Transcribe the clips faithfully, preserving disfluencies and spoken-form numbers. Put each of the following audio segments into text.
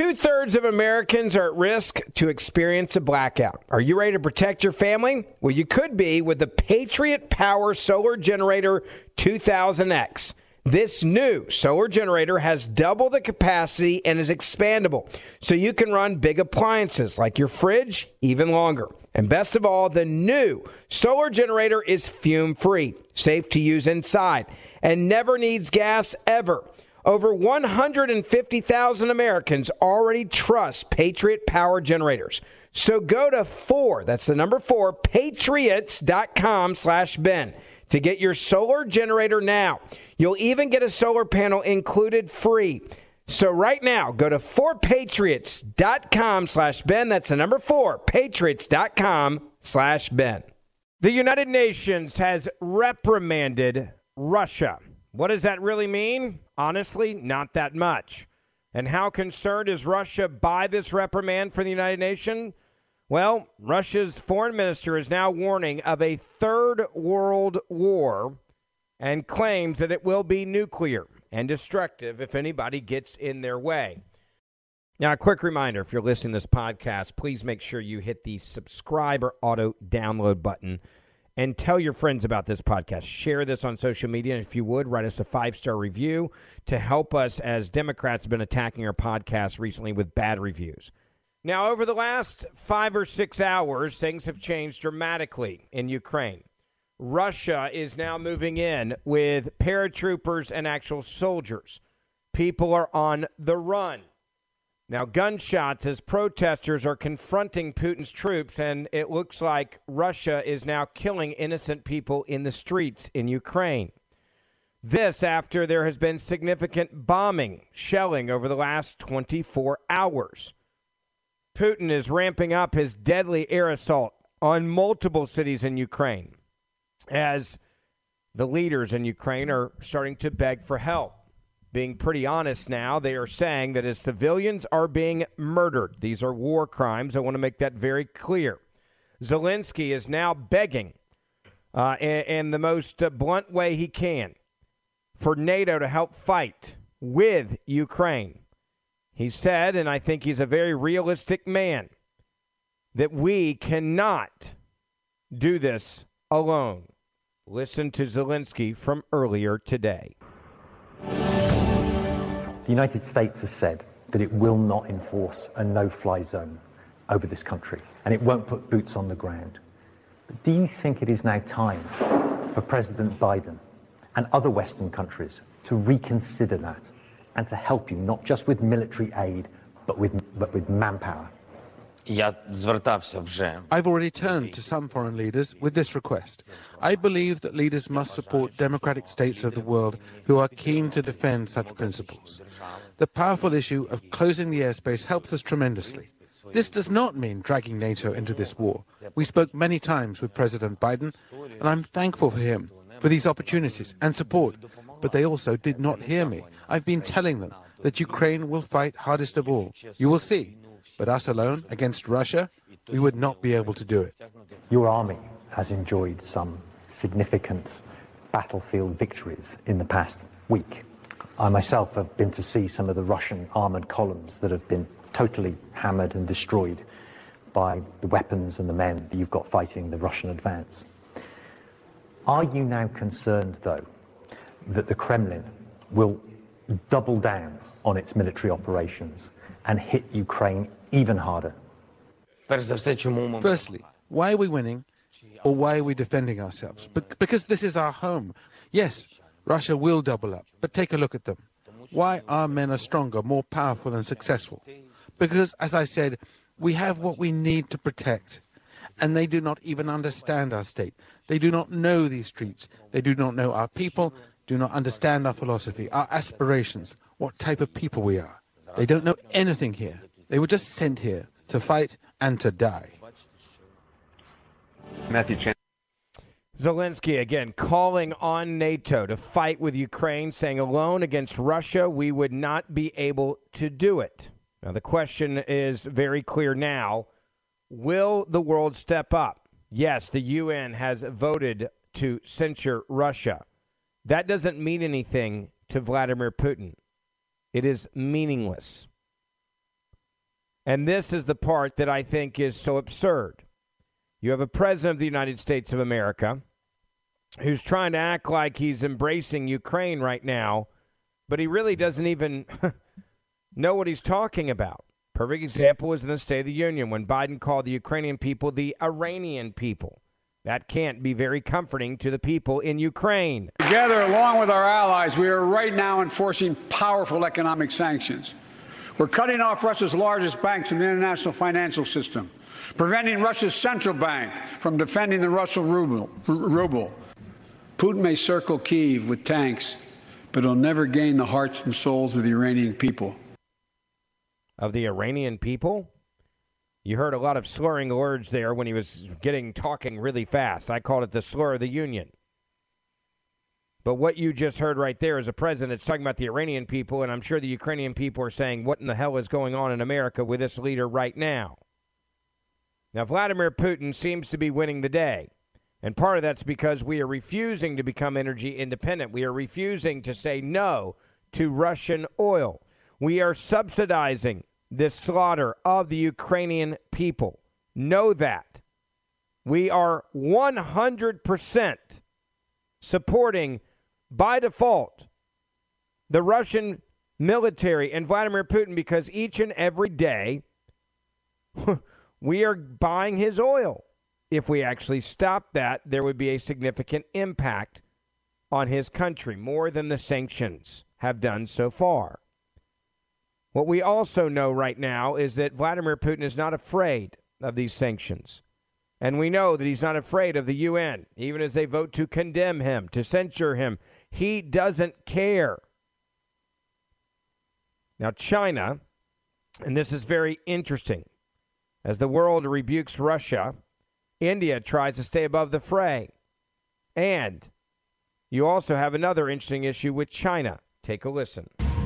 Two-thirds of Americans are at risk to experience a blackout. Are you ready to protect your family? Well, you could be with the Patriot Power Solar Generator two thousand X. This new solar generator has double the capacity and is expandable, so you can run big appliances like your fridge even longer. And best of all, the new solar generator is fume-free, safe to use inside, and never needs gas ever. Over one hundred fifty thousand Americans already trust Patriot Power Generators. So go to four, that's the number four, patriots.com slash Ben to get your solar generator now. You'll even get a solar panel included free. So right now, go to four patriots.com slash Ben. That's the number four, patriots.com slash Ben. The United Nations has reprimanded Russia. What does that really mean? Honestly, not that much. And how concerned is Russia by this reprimand from the United Nations? Well, Russia's foreign minister is now warning of a third world war and claims that it will be nuclear and destructive if anybody gets in their way. Now, a quick reminder, if you're listening to this podcast, please make sure you hit the subscribe or auto download button and tell your friends about this podcast. Share this on social media, and if you would, write us a five-star review to help us, as Democrats have been attacking our podcast recently with bad reviews. Now, over the last five or six hours, things have changed dramatically in Ukraine. Russia is now moving in with paratroopers and actual soldiers. People are on the run. Now, gunshots as protesters are confronting Putin's troops, and it looks like Russia is now killing innocent people in the streets in Ukraine. This after there has been significant bombing, shelling over the last twenty-four hours. Putin is ramping up his deadly air assault on multiple cities in Ukraine as the leaders in Ukraine are starting to beg for help. Being pretty honest now, they are saying that as civilians are being murdered, these are war crimes. I want to make that very clear. Zelensky is now begging uh, in, in the most uh, blunt way he can for NATO to help fight with Ukraine. He said, and I think he's a very realistic man, that we cannot do this alone. Listen to Zelensky from earlier today. The United States has said that it will not enforce a no-fly zone over this country, and it won't put boots on the ground. But do you think it is now time for President Biden and other Western countries to reconsider that and to help you, not just with military aid, but with, but with manpower? I've already turned to some foreign leaders with this request. I believe that leaders must support democratic states of the world who are keen to defend such principles. The powerful issue of closing the airspace helps us tremendously. This does not mean dragging NATO into this war. We spoke many times with President Biden, and I'm thankful for him for these opportunities and support, but they also did not hear me. I've been telling them that Ukraine will fight hardest of all. You will see. But us alone against Russia, we would not be able to do it. Your army has enjoyed some significant battlefield victories in the past week. I myself have been to see some of the Russian armored columns that have been totally hammered and destroyed by the weapons and the men that you've got fighting the Russian advance. Are you now concerned, though, that the Kremlin will double down on its military operations and hit Ukraine even harder? Firstly, why are we winning, or why are we defending ourselves? Be- because this is our home. Yes, Russia will double up, but take a look at them. Why our men are stronger, more powerful and successful? Because, as I said, we have what we need to protect. And they do not even understand our state. They do not know these streets. They do not know our people, do not understand our philosophy, our aspirations, what type of people we are. They don't know anything here. They were just sent here to fight and to die. Matthew Chen. Zelensky, again, calling on NATO to fight with Ukraine, saying alone against Russia, we would not be able to do it. Now, the question is very clear now. Will the world step up? Yes, the U N has voted to censure Russia. That doesn't mean anything to Vladimir Putin. It is meaningless. And this is the part that I think is so absurd. You have a president of the United States of America who's trying to act like he's embracing Ukraine right now, but he really doesn't even know what he's talking about. Perfect example was in the State of the Union when Biden called the Ukrainian people the Iranian people. That can't be very comforting to the people in Ukraine. Together, along with our allies, we are right now enforcing powerful economic sanctions. We're cutting off Russia's largest banks in the international financial system, preventing Russia's central bank from defending the Russian ruble. ruble. Putin may circle Kyiv with tanks, but he'll never gain the hearts and souls of the Iranian people. Of the Iranian people? You heard a lot of slurring words there when he was getting talking really fast. I called it the slur of the union. But what you just heard right there is a president that's talking about the Iranian people, and I'm sure the Ukrainian people are saying, what in the hell is going on in America with this leader right now? Now, Vladimir Putin seems to be winning the day. And part of that's because we are refusing to become energy independent. We are refusing to say no to Russian oil. We are subsidizing this slaughter of the Ukrainian people. Know that. We are one hundred percent supporting, by default, the Russian military and Vladimir Putin because each and every day we are buying his oil. If we actually stop that, there would be a significant impact on his country, more than the sanctions have done so far. What we also know right now is that Vladimir Putin is not afraid of these sanctions. And we know that he's not afraid of the U N, even as they vote to condemn him, to censure him. He doesn't care. Now, China, and this is very interesting, as the world rebukes Russia, India tries to stay above the fray. And you also have another interesting issue with China. Take a listen.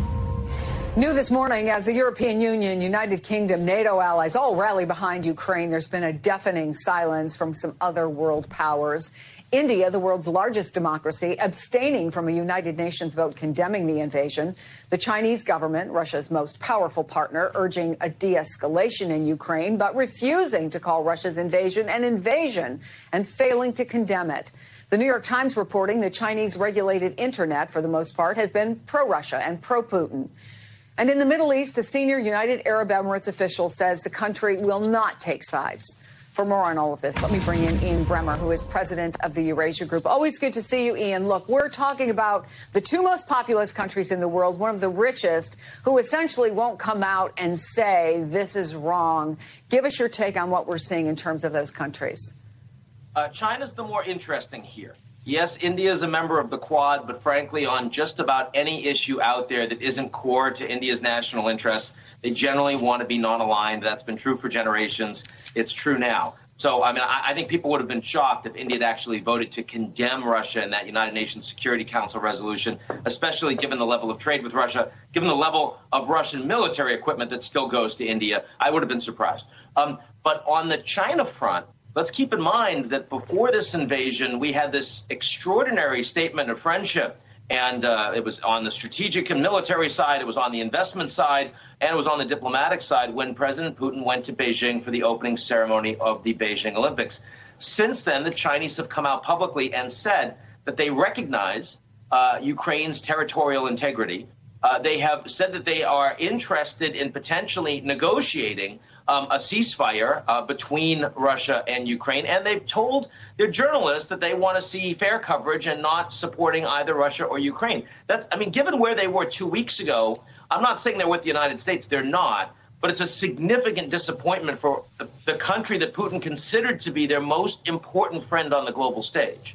New this morning, as the European Union, United Kingdom, NATO allies all rally behind Ukraine, there's been a deafening silence from some other world powers. India, the world's largest democracy, abstaining from a United Nations vote condemning the invasion. The Chinese government, Russia's most powerful partner, urging a de-escalation in Ukraine, but refusing to call Russia's invasion an invasion and failing to condemn it. The New York Times reporting the Chinese regulated internet, for the most part, has been pro-Russia and pro-Putin. And in the Middle East, a senior United Arab Emirates official says the country will not take sides. For more on all of this, let me bring in Ian Bremmer, who is president of the Eurasia Group. Always good to see you, Ian. Look, we're talking about the two most populous countries in the world, one of the richest, who essentially won't come out and say this is wrong. Give us your take on what we're seeing in terms of those countries. Uh, China's the more interesting here. Yes, India is a member of the Quad, but frankly, on just about any issue out there that isn't core to India's national interests, they generally want to be non-aligned. That's been true for generations. It's true now. So, I mean, I, I think people would have been shocked if India had actually voted to condemn Russia in that United Nations Security Council resolution, especially given the level of trade with Russia, given the level of Russian military equipment that still goes to India. I would have been surprised. Um, but on the China front, let's keep in mind that before this invasion, we had this extraordinary statement of friendship. And uh, it was on the strategic and military side, it was on the investment side, and it was on the diplomatic side when President Putin went to Beijing for the opening ceremony of the Beijing Olympics. Since then, the Chinese have come out publicly and said that they recognize uh, Ukraine's territorial integrity. Uh, they have said that they are interested in potentially negotiating Um, a ceasefire uh, between Russia and Ukraine. And they've told their journalists that they want to see fair coverage and not supporting either Russia or Ukraine. That's, I mean, given where they were two weeks ago, I'm not saying they're with the United States. They're not. But it's a significant disappointment for the, the country that Putin considered to be their most important friend on the global stage.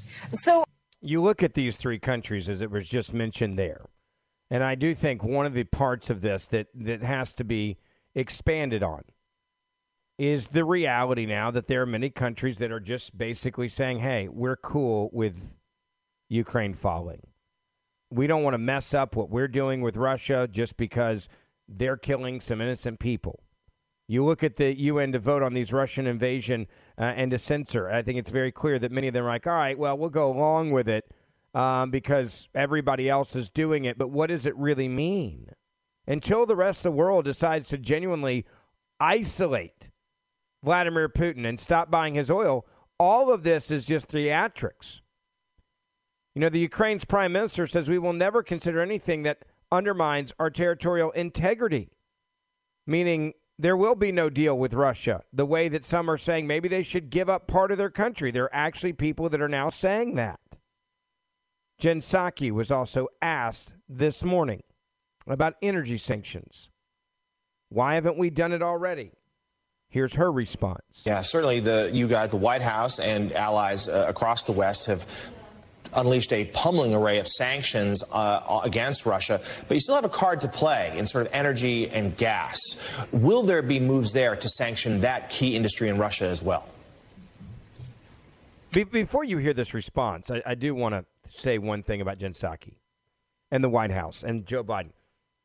So you look at these three countries, as it was just mentioned there. And I do think one of the parts of this that, that has to be expanded on is the reality now that there are many countries that are just basically saying, hey, we're cool with Ukraine falling. We don't want to mess up what we're doing with Russia just because they're killing some innocent people. You look at the U N to vote on these Russian invasion uh, and to censor. I think it's very clear that many of them are like, all right, well, we'll go along with it um, because everybody else is doing it. But what does it really mean? Until the rest of the world decides to genuinely isolate Vladimir Putin and stop buying his oil, all of this is just theatrics. You know, the Ukraine's prime minister says we will never consider anything that undermines our territorial integrity, meaning there will be no deal with Russia, the way that some are saying maybe they should give up part of their country. There are actually people that are now saying that. Jen Psaki was also asked this morning about energy sanctions. Why haven't we done it already? Here's her response. Yeah, certainly the you got the White House and allies uh, across the West have unleashed a pummeling array of sanctions uh, against Russia, but you still have a card to play in sort of energy and gas. Will there be moves there to sanction that key industry in Russia as well? Be- before you hear this response, I, I do want to say one thing about Jen Psaki and the White House and Joe Biden.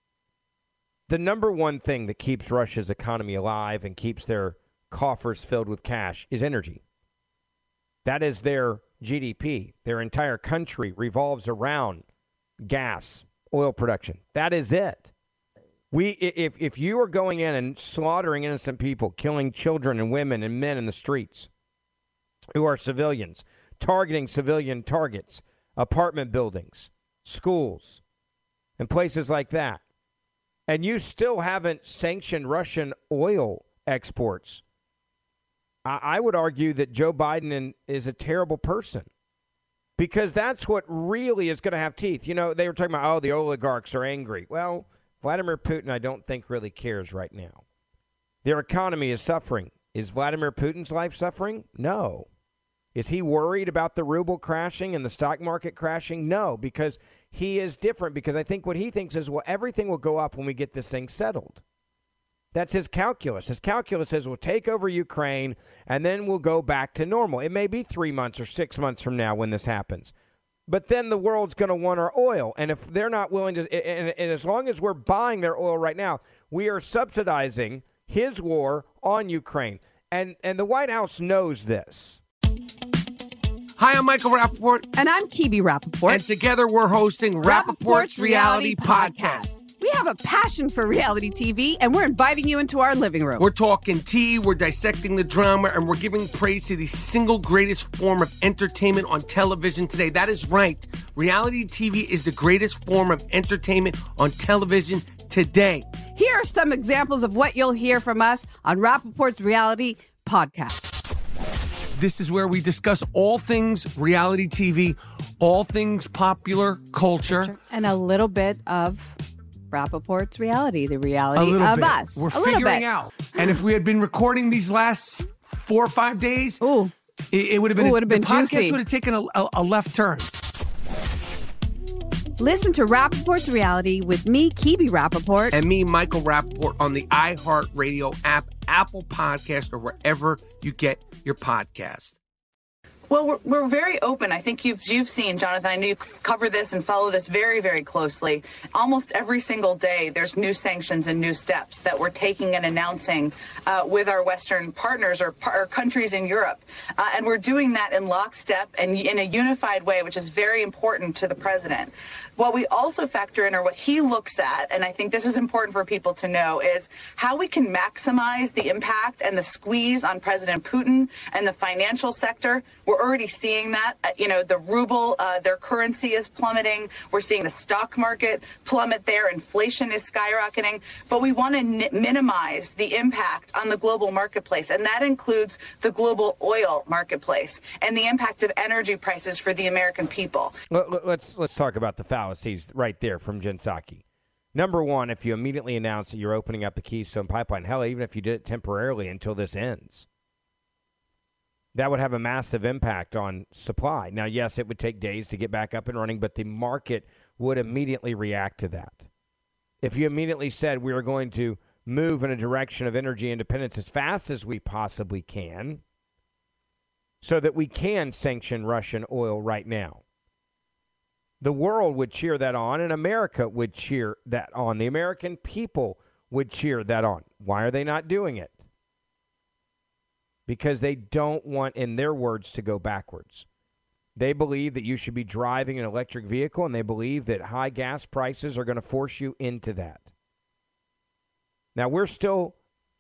The number one thing that keeps Russia's economy alive and keeps their coffers filled with cash is energy. That is their G D P. Their entire country revolves around gas, oil production. That is it. We, if if you are going in and slaughtering innocent people, killing children and women and men in the streets who are civilians, targeting civilian targets, apartment buildings, schools, and places like that, and you still haven't sanctioned Russian oil exports, I would argue that Joe Biden is a terrible person, because that's what really is going to have teeth. You know, they were talking about, oh, the oligarchs are angry. Well, Vladimir Putin, I don't think really cares right now. Their economy is suffering. Is Vladimir Putin's life suffering? No. Is he worried about the ruble crashing and the stock market crashing? No, because he is different. Because I think what he thinks is, well, everything will go up when we get this thing settled. That's his calculus. His calculus is we'll take over Ukraine and then we'll go back to normal. It may be three months or six months from now when this happens. But then the world's going to want our oil. And if they're not willing to, and, and as long as we're buying their oil right now, we are subsidizing his war on Ukraine. And, and the White House knows this. Hi, I'm Michael Rappaport. And I'm Kibi Rappaport. And together we're hosting Rappaport's, Rappaport's Reality, Reality Podcast. Podcast. We have a passion for reality T V, and we're inviting you into our living room. We're talking tea, we're dissecting the drama, and we're giving praise to the single greatest form of entertainment on television today. That is right. Reality T V is the greatest form of entertainment on television today. Here are some examples of what you'll hear from us on Rappaport's Reality Podcast. This is where we discuss all things reality T V, all things popular culture. And a little bit of Rappaport's reality, the reality of bit. us. We're a figuring out. And if we had been recording these last four or five days, Ooh. it, it would have been, Ooh, would have been the podcast juicy. would have taken a, a, a left turn. Listen to Rappaport's Reality with me, Kibi Rappaport. And me, Michael Rappaport, on the iHeartRadio app, Apple Podcast, or wherever you get your podcast. Well, we're, we're very open. I think you've you've seen, Jonathan, I know you cover this and follow this very, very closely. Almost every single day, there's new sanctions and new steps that we're taking and announcing uh, with our Western partners or, or countries in Europe. Uh, and we're doing that in lockstep and in a unified way, which is very important to the president. What we also factor in, or what he looks at, and I think this is important for people to know, is how we can maximize the impact and the squeeze on President Putin and the financial sector. We're already seeing that. Uh, you know, the ruble, uh, their currency is plummeting. We're seeing the stock market plummet there. Inflation is skyrocketing. But we want to n- minimize the impact on the global marketplace, and that includes the global oil marketplace and the impact of energy prices for the American people. Let's let's talk about the fallacies right there from Jen Psaki. Number one, if you immediately announce that you're opening up the Keystone Pipeline, hell, even if you did it temporarily until this ends, that would have a massive impact on supply. Now, yes, it would take days to get back up and running, but the market would immediately react to that. If you immediately said we are going to move in a direction of energy independence as fast as we possibly can so that we can sanction Russian oil right now, the world would cheer that on, and America would cheer that on. The American people would cheer that on. Why are they not doing it? Because they don't want, in their words, to go backwards. They believe that you should be driving an electric vehicle, and they believe that high gas prices are going to force you into that. Now, we're still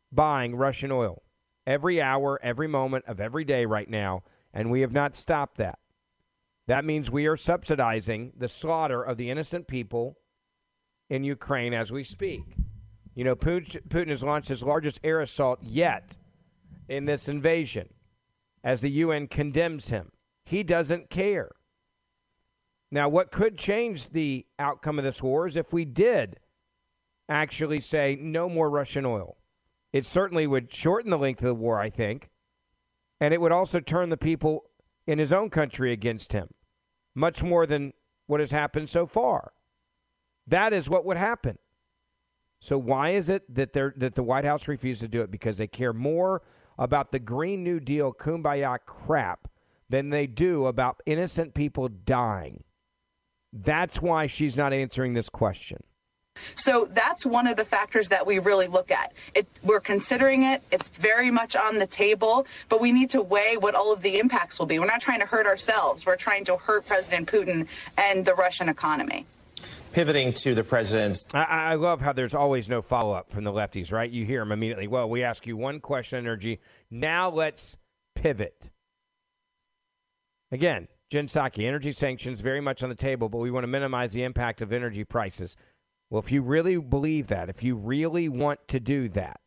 buying Russian oil every hour, every moment of every day right now, and we have not stopped that. That means we are subsidizing the slaughter of the innocent people in Ukraine as we speak. You know, Putin has launched his largest air assault yet in this invasion as the U N condemns him. He doesn't care. Now, what could change the outcome of this war is if we did actually say no more Russian oil. It certainly would shorten the length of the war, I think, and it would also turn the people in his own country against him, much more than what has happened so far. That is what would happen. So why is it that they're, that the White House refused to do it? Because they care more about the Green New Deal kumbaya crap than they do about innocent people dying. That's why she's not answering this question. So that's one of the factors that we really look at. It, we're considering it. It's very much on the table, but we need to weigh what all of the impacts will be. We're not trying to hurt ourselves. We're trying to hurt President Putin and the Russian economy. Pivoting to the president's... I, I love how there's always no follow-up from the lefties, right? You hear them immediately. Well, we ask you one question, energy. Now let's pivot. Again, Jen Psaki, energy sanctions very much on the table, but we want to minimize the impact of energy prices. Well, if you really believe that, if you really want to do that,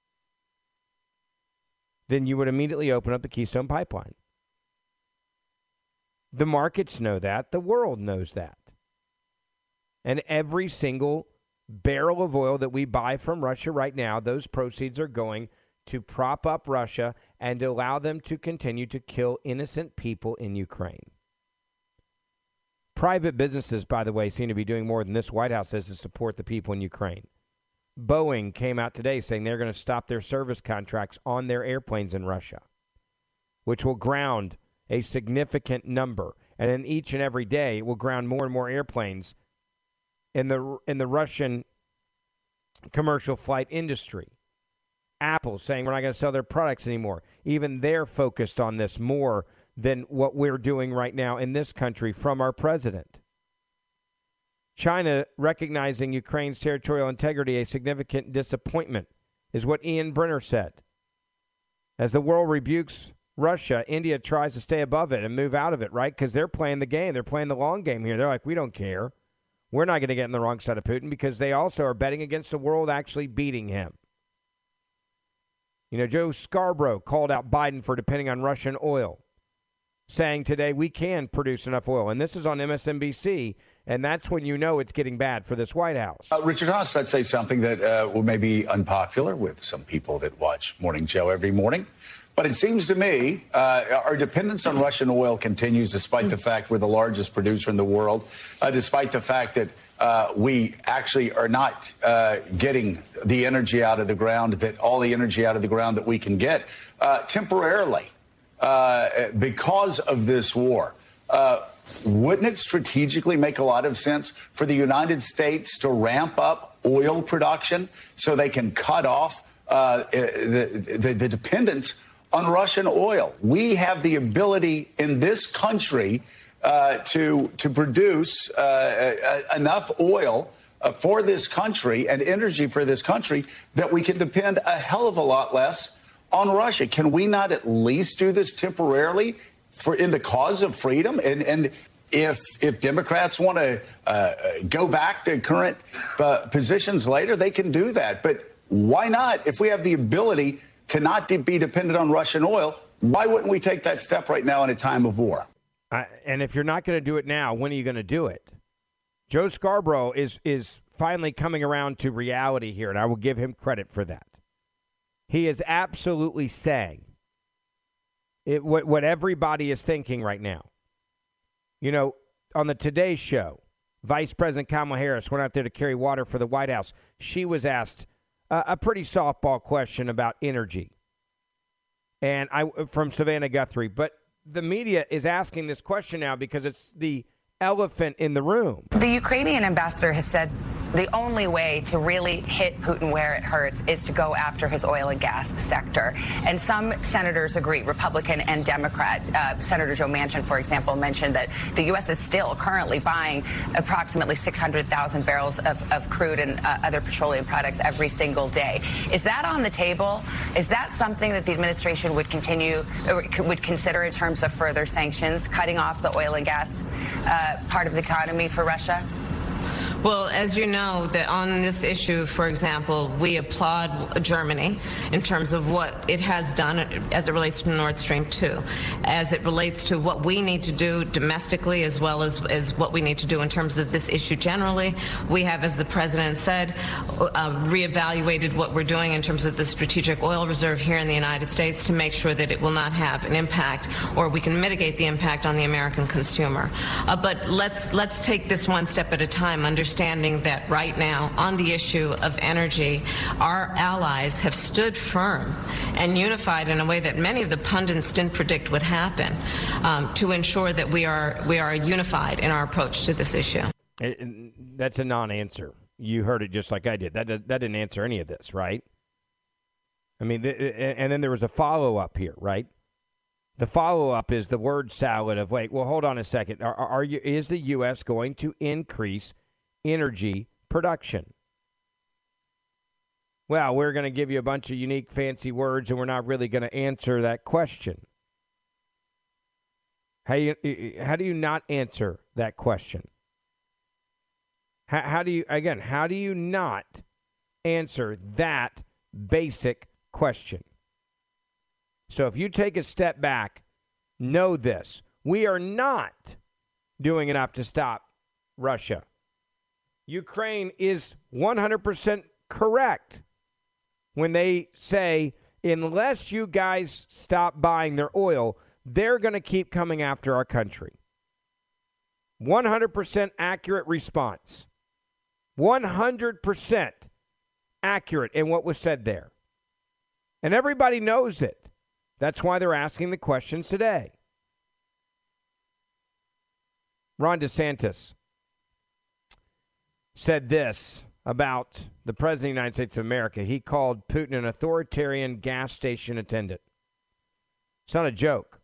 then you would immediately open up the Keystone Pipeline. The markets know that. The world knows that. And every single barrel of oil that we buy from Russia right now, those proceeds are going to prop up Russia and allow them to continue to kill innocent people in Ukraine. Private businesses, by the way, seem to be doing more than this White House says to support the people in Ukraine. Boeing came out today saying they're going to stop their service contracts on their airplanes in Russia, which will ground a significant number. And then each and every day, it will ground more and more airplanes in the in the Russian commercial flight industry. Apple saying we're not going to sell their products anymore. Even they're focused on this more than what we're doing right now in this country from our president. China recognizing Ukraine's territorial integrity a significant disappointment is what Ian Brenner said. As the world rebukes Russia, India tries to stay above it and move out of it, right? Because they're playing the game. They're playing the long game here. They're like, we don't care. We're not going to get on the wrong side of Putin because they also are betting against the world actually beating him. You know, Joe Scarborough called out Biden for depending on Russian oil, saying today we can produce enough oil. And this is on M S N B C, and that's when you know it's getting bad for this White House. Uh, Richard Haas, I'd say something that uh, will maybe be unpopular with some people that watch Morning Joe every morning. But it seems to me uh, our dependence on Russian oil continues despite the fact we're the largest producer in the world, uh, despite the fact that uh, we actually are not uh, getting the energy out of the ground, that all the energy out of the ground that we can get uh, temporarily. Uh, because of this war, uh, wouldn't it strategically make a lot of sense for the United States to ramp up oil production so they can cut off uh, the, the, the dependence on Russian oil? We have the ability in this country uh, to to produce uh, enough oil uh, for this country and energy for this country that we can depend a hell of a lot less on Russia. Can we not at least do this temporarily for in the cause of freedom? And and if if Democrats want to uh, go back to current uh, positions later, they can do that. But why not? If we have the ability to not de- be dependent on Russian oil, why wouldn't we take that step right now in a time of war? Uh, and if you're not going to do it now, when are you going to do it? Joe Scarborough is is finally coming around to reality here, and I will give him credit for that. He is absolutely saying it, what, what everybody is thinking right now. You know, on the Today Show, Vice President Kamala Harris went out there to carry water for the White House. She was asked uh, a pretty softball question about energy, and I from Savannah Guthrie. But the media is asking this question now because it's the elephant in the room. The Ukrainian ambassador has said the only way to really hit Putin where it hurts is to go after his oil and gas sector. And some senators agree, Republican and Democrat. Uh, Senator Joe Manchin, for example, mentioned that the U S is still currently buying approximately six hundred thousand barrels of, of crude and uh, other petroleum products every single day. Is that on the table? Is that something that the administration would continue, or would consider in terms of further sanctions, cutting off the oil and gas uh, part of the economy for Russia? Well, as you know, that on this issue, for example, we applaud Germany in terms of what it has done as it relates to Nord Stream two, as it relates to what we need to do domestically as well as, as what we need to do in terms of this issue generally. We have, as the president said, uh, reevaluated what we're doing in terms of the strategic oil reserve here in the United States to make sure that it will not have an impact, or we can mitigate the impact on the American consumer. Uh, but let's let's take this one step at a time, understanding that right now on the issue of energy, our allies have stood firm and unified in a way that many of the pundits didn't predict would happen, um, to ensure that we are we are unified in our approach to this issue. It, that's a non-answer. You heard it just like I did. That that didn't answer any of this, right? I mean, the, and then there was a follow-up here, right? The follow-up is the word salad of, wait, well, hold on a second. Are, are you? Is the U S going to increase energy production? Well, we're going to give you a bunch of unique, fancy words, and we're not really going to answer that question. How you, how do you not answer that question? How, how do you, again, how do you not answer that basic question? So if you take a step back, know this. We are not doing enough to stop Russia. Ukraine is one hundred percent correct when they say, unless you guys stop buying their oil, they're going to keep coming after our country. one hundred percent accurate response. one hundred percent accurate in what was said there. And everybody knows it. That's why they're asking the questions today. Ron DeSantis said this about the President of the United States of America. He called Putin an authoritarian gas station attendant. It's not a joke.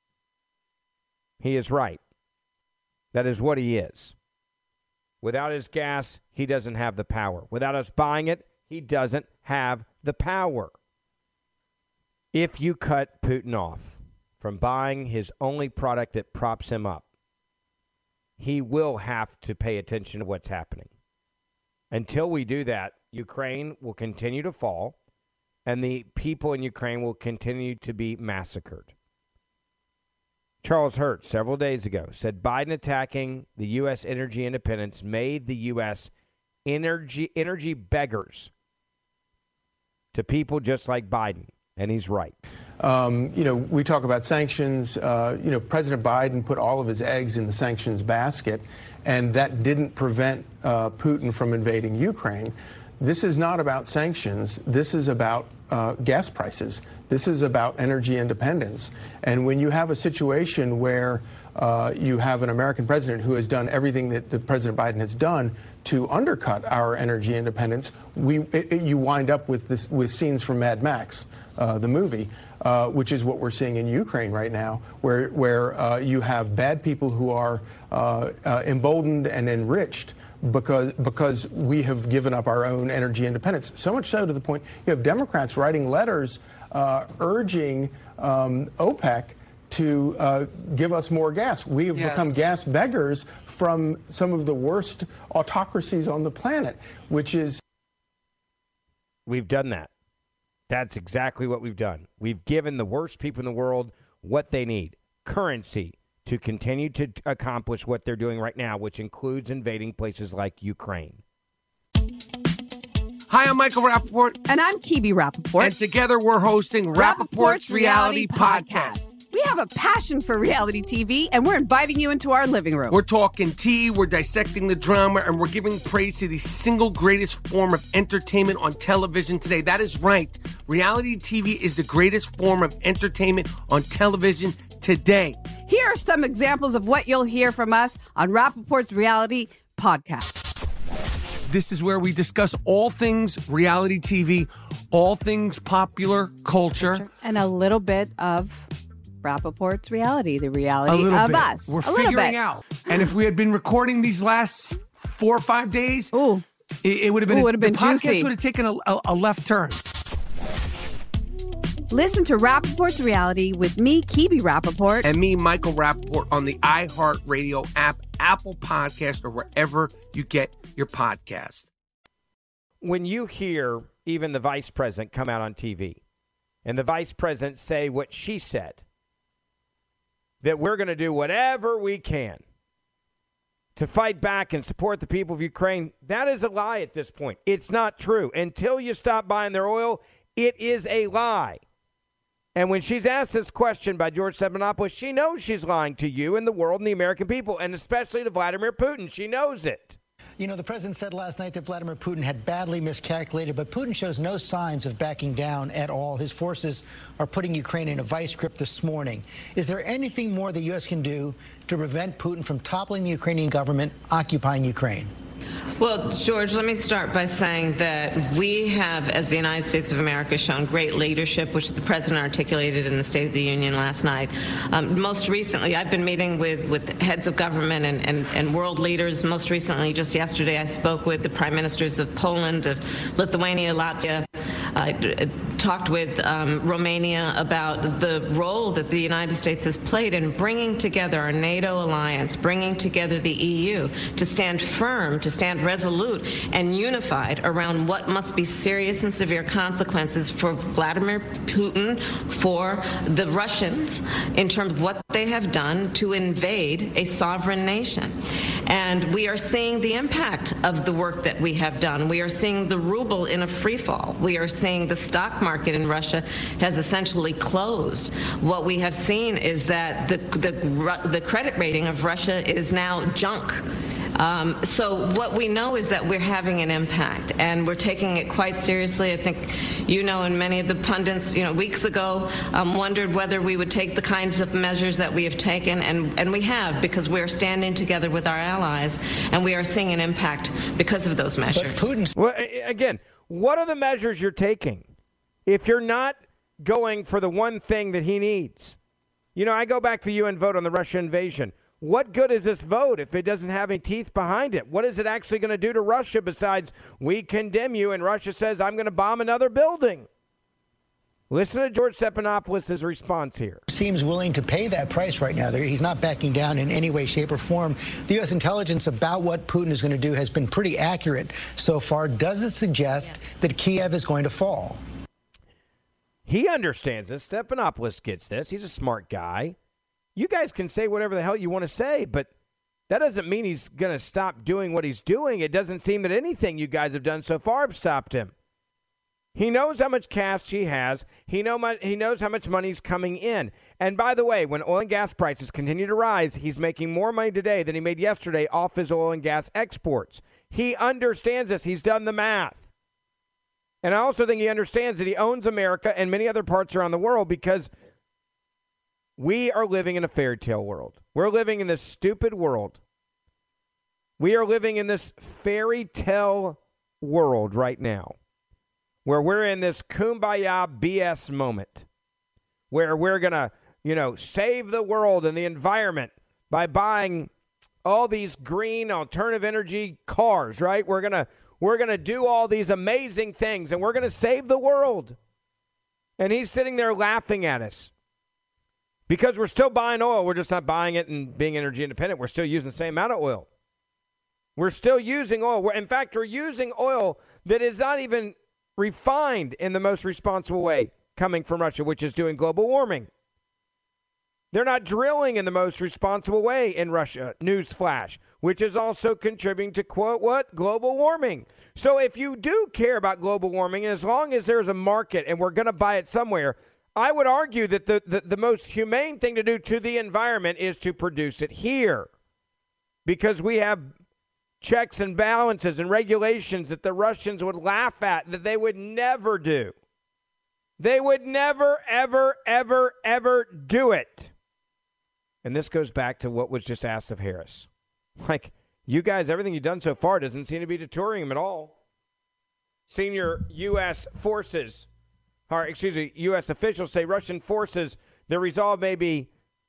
He is right. That is what he is. Without his gas, he doesn't have the power. Without us buying it, he doesn't have the power. If you cut Putin off from buying his only product that props him up, he will have to pay attention to what's happening. Until we do that, Ukraine will continue to fall, and the people in Ukraine will continue to be massacred. Charles Hurt, several days ago, said Biden attacking the U S energy independence made the U S energy energy beggars to people just like Biden, and he's right. Um, you know, we talk about sanctions. Uh, you know, President Biden put all of his eggs in the sanctions basket, and that didn't prevent uh, Putin from invading Ukraine. This is not about sanctions. This is about uh, gas prices. This is about energy independence. And when you have a situation where uh, you have an American president who has done everything that the President Biden has done to undercut our energy independence, we it, it, you wind up with this with scenes from Mad Max, uh, the movie, uh, which is what we're seeing in Ukraine right now, where where uh, you have bad people who are uh, uh, emboldened and enriched because because we have given up our own energy independence. So much so to the point you have Democrats writing letters uh, urging um, OPEC to uh, give us more gas. We have yes. become gas beggars from some of the worst autocracies on the planet, which is... We've done that. That's exactly what we've done. We've given the worst people in the world what they need, currency, to continue to accomplish what they're doing right now, which includes invading places like Ukraine. Hi, I'm Michael Rappaport. And I'm Kibi Rappaport. And together we're hosting Rappaport's, Rappaport's Reality, Reality Podcast. Podcast. We have a passion for reality T V, and we're inviting you into our living room. We're talking tea, we're dissecting the drama, and we're giving praise to the single greatest form of entertainment on television today. That is right. Reality T V is the greatest form of entertainment on television today. Here are some examples of what you'll hear from us on Rappaport's Reality Podcast. This is where we discuss all things reality T V, all things popular culture. And a little bit of Rappaport's reality, the reality a little of bit. us. We're a figuring out. And if we had been recording these last four or five days, Ooh. it, it would have been, Ooh, a, would have been the podcast juicy. would have taken a, a, a left turn. Listen to Rappaport's reality with me, Kibi Rappaport. And me, Michael Rappaport, on the iHeartRadio app, Apple Podcast, or wherever you get your podcast. When you hear even the vice president come out on T V and the vice president say what she said, that we're going to do whatever we can to fight back and support the people of Ukraine, that is a lie at this point. It's not true. Until you stop buying their oil, it is a lie. And when she's asked this question by George Stephanopoulos, she knows she's lying to you and the world and the American people, and especially to Vladimir Putin. She knows it. You know, the president said last night that Vladimir Putin had badly miscalculated, but Putin shows no signs of backing down at all. His forces are putting Ukraine in a vice grip this morning. Is there anything more the U S can do to prevent Putin from toppling the Ukrainian government, occupying Ukraine? Well, George, let me start by saying that we have, as the United States of America, shown great leadership, which the president articulated in the State of the Union last night. Um, most recently, I've been meeting with, with heads of government and, and, and world leaders. Most recently, just yesterday, I spoke with the prime ministers of Poland, of Lithuania, Latvia. I talked with um, Romania about the role that the United States has played in bringing together our NATO alliance, bringing together the E U to stand firm, to stand resolute and unified around what must be serious and severe consequences for Vladimir Putin, for the Russians, in terms of what they have done to invade a sovereign nation. And we are seeing the impact of the work that we have done. We are seeing the ruble in a free fall. We are seeing the stock market in Russia has essentially closed. What we have seen is that the, the, the credit rating of Russia is now junk. Um, so what we know is that we're having an impact, and we're taking it quite seriously. I think you know, and many of the pundits, you know, weeks ago um, wondered whether we would take the kinds of measures that we have taken, and, and we have, because we're standing together with our allies, and we are seeing an impact because of those measures. But Putin's- well, again, what are the measures you're taking if you're not going for the one thing that he needs? You know, I go back to the U N vote on the Russia invasion. What good is this vote if it doesn't have any teeth behind it? What is it actually going to do to Russia besides we condemn you and Russia says I'm going to bomb another building? Listen to George Stephanopoulos' response here. Seems willing to pay that price right now. He's not backing down in any way, shape, or form. The U S intelligence about what Putin is going to do has been pretty accurate so far. Does it suggest yeah. that Kiev is going to fall? He understands this. Stephanopoulos gets this. He's a smart guy. You guys can say whatever the hell you want to say, but that doesn't mean he's going to stop doing what he's doing. It doesn't seem that anything you guys have done so far have stopped him. He knows how much cash he has. He know my, he knows how much money's coming in. And by the way, when oil and gas prices continue to rise, he's making more money today than he made yesterday off his oil and gas exports. He understands this. He's done the math. And I also think he understands that he owns America and many other parts around the world, because we are living in a fairy tale world. We're living in this stupid world. We are living in this fairy tale world right now, where we're in this kumbaya B S moment, where we're going to, you know, save the world and the environment by buying all these green alternative energy cars, right? We're going to we're going to do all these amazing things, and we're going to save the world. And he's sitting there laughing at us. Because we're still buying oil. We're just not buying it and being energy independent. We're still using the same amount of oil. We're still using oil. We're, in fact, we're using oil that is not even refined in the most responsible way coming from Russia, which is doing global warming. They're not drilling in the most responsible way in Russia, newsflash, which is also contributing to, quote, what? Global warming. So if you do care about global warming, and as long as there's a market and we're going to buy it somewhere, I would argue that the, the, the most humane thing to do to the environment is to produce it here, because we have checks and balances and regulations that the Russians would laugh at, that they would never do. They would never, ever, ever, ever do it. And this goes back to what was just asked of Harris. Like, You guys, everything you've done so far doesn't seem to be deterring him at all. Senior U S forces, or excuse me, U S officials say Russian forces, their resolve may be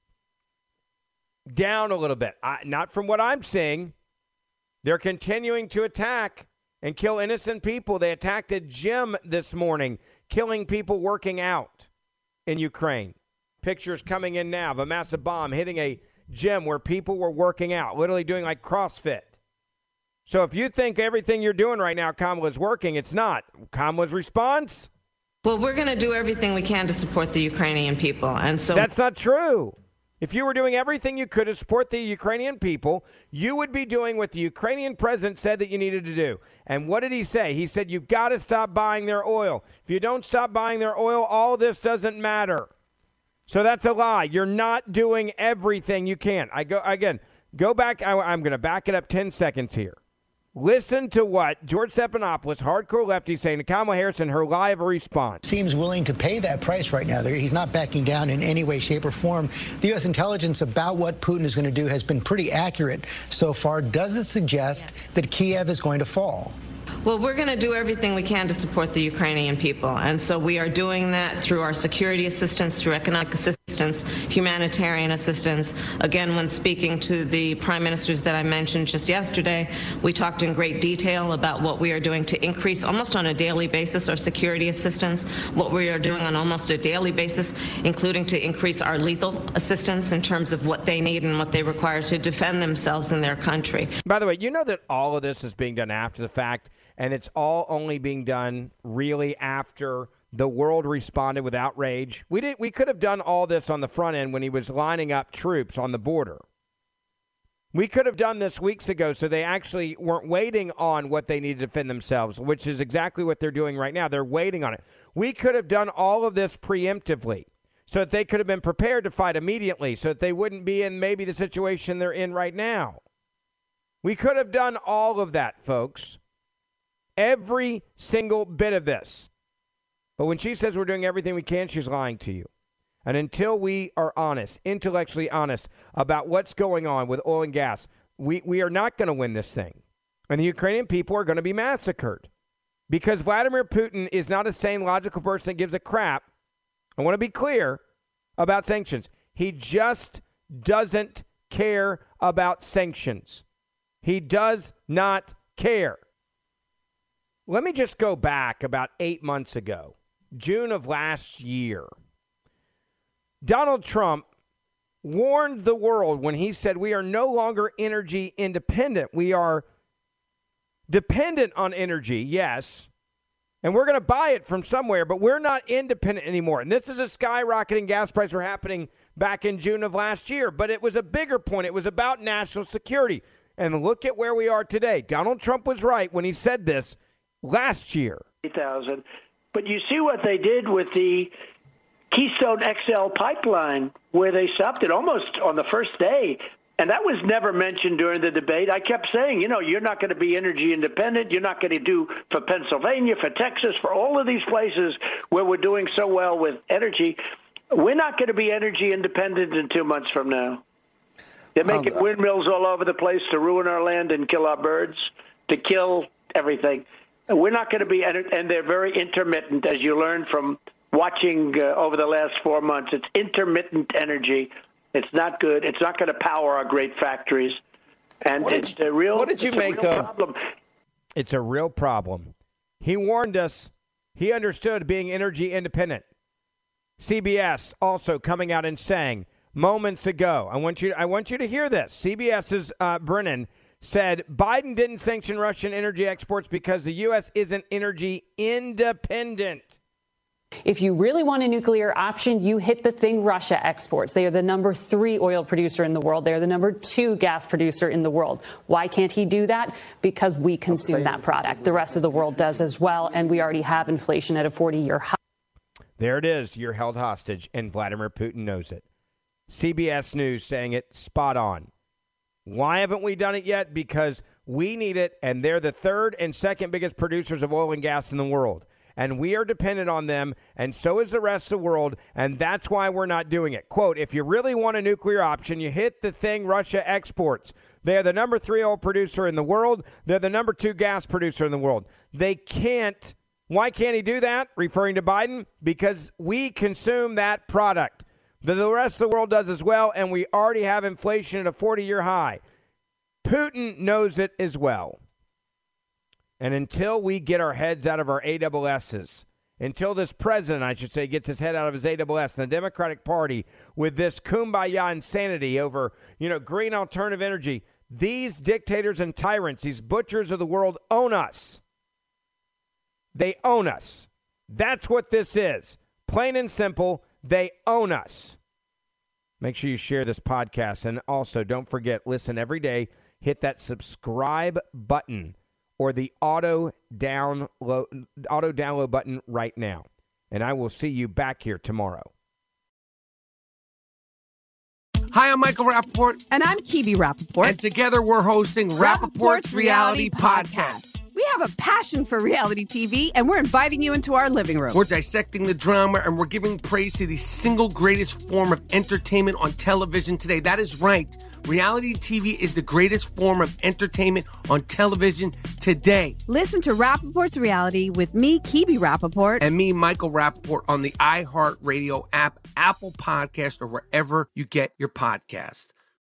down a little bit. I, not from what I'm seeing. They're continuing to attack and kill innocent people. They attacked a gym this morning, killing people working out in Ukraine. Pictures coming in now of a massive bomb hitting a gym where people were working out, literally doing like CrossFit. So if you think everything you're doing right now, Kamala, is working, it's not. Kamala's response? Well, we're going to do everything we can to support the Ukrainian people. And so that's not true. If you were doing everything you could to support the Ukrainian people, you would be doing what the Ukrainian president said that you needed to do. And what did he say? He said, you've got to stop buying their oil. If you don't stop buying their oil, all this doesn't matter. So that's a lie. You're not doing everything you can. I go again, go back. I, I'm going to back it up ten seconds here. Listen to what George Stephanopoulos, hardcore lefty, saying to Kamala Harris in her live response. Seems willing to pay that price right now. He's not backing down in any way, shape, or form. The U S intelligence about what Putin is going to do has been pretty accurate so far. Does it suggest that Kiev is going to fall? Well, we're going to do everything we can to support the Ukrainian people. And so we are doing that through our security assistance, through economic assistance, humanitarian assistance. Again, when speaking to the prime ministers that I mentioned just yesterday, we talked in great detail about what we are doing to increase almost on a daily basis our security assistance, what we are doing on almost a daily basis, including to increase our lethal assistance in terms of what they need and what they require to defend themselves in their country. By the way, you know that all of this is being done after the fact. And it's all only being done really after the world responded with outrage. We did. We could have done all this on the front end when he was lining up troops on the border. We could have done this weeks ago so they actually weren't waiting on what they needed to defend themselves, which is exactly what they're doing right now. They're waiting on it. We could have done all of this preemptively so that they could have been prepared to fight immediately so that they wouldn't be in maybe the situation they're in right now. We could have done all of that, folks. Every single bit of this. But when she says we're doing everything we can, she's lying to you. And until we are honest, intellectually honest about what's going on with oil and gas, we, we are not going to win this thing. And the Ukrainian people are going to be massacred. Because Vladimir Putin is not a sane, logical person that gives a crap. I want to be clear about sanctions. He just doesn't care about sanctions. He does not care. Let me just go back about eight months ago, June of last year. Donald Trump warned the world when he said we are no longer energy independent. We are dependent on energy, yes, and we're going to buy it from somewhere, but we're not independent anymore. And this is a skyrocketing gas price were happening back in June of last year, but it was a bigger point. It was about national security. And look at where we are today. Donald Trump was right when he said this last year. eight thousand. But you see what they did with the Keystone X L pipeline, where they stopped it almost on the first day. And that was never mentioned during the debate. I kept saying, you know, you're not going to be energy independent. You're not going to do for Pennsylvania, for Texas, for all of these places where we're doing so well with energy. We're not going to be energy independent in two months from now. They're making windmills all over the place to ruin our land and kill our birds, to kill everything. We're not going to be, and they're very intermittent, as you learned from watching uh, over the last four months. It's intermittent energy. It's not good. It's not going to power our great factories. And what it's you, a real, what did you it's make a real of? problem. It's a real problem. He warned us. He understood being energy independent. C B S also coming out and saying moments ago, I want you, I want you to hear this. CBS's uh, Brennan said Biden didn't sanction Russian energy exports because the U S isn't energy independent. If you really want a nuclear option, you hit the thing Russia exports. They are the number three oil producer in the world. They are the number two gas producer in the world. Why can't he do that? Because we consume that product. The rest of the world does as well, and we already have inflation at a forty-year high. There it is. You're held hostage, and Vladimir Putin knows it. C B S News saying it spot on. Why haven't we done it yet? Because we need it, and they're the third and second biggest producers of oil and gas in the world. and we are dependent on them, and so is the rest of the world, and that's why we're not doing it. Quote, if you really want a nuclear option, you hit the thing Russia exports. They are the number three oil producer in the world. They're the number two gas producer in the world. They can't. Why can't he do that? Referring to Biden, because we consume that product. The, the rest of the world does as well, and we already have inflation at a forty-year high. Putin knows it as well. And until we get our heads out of our A S S's, until this president, I should say, gets his head out of his A S and the Democratic Party with this kumbaya insanity over, you know, green alternative energy, these dictators and tyrants, these butchers of the world own us. They own us. That's what this is. Plain and simple, they own us. Make sure you share this podcast. And also, don't forget, listen every day, hit that subscribe button or the auto download, auto download button right now. And I will see you back here tomorrow. Hi, I'm Michael Rappaport. And I'm Kibi Rappaport. And together we're hosting Rappaport's, Rappaport's Reality, Reality Podcast. Podcast. We have a passion for reality T V, and we're inviting you into our living room. We're dissecting the drama, and we're giving praise to the single greatest form of entertainment on television today. That is right. Reality T V is the greatest form of entertainment on television today. Listen to Rappaport's Reality with me, Kibi Rappaport. And me, Michael Rappaport, on the iHeartRadio app, Apple Podcast, or wherever you get your podcast.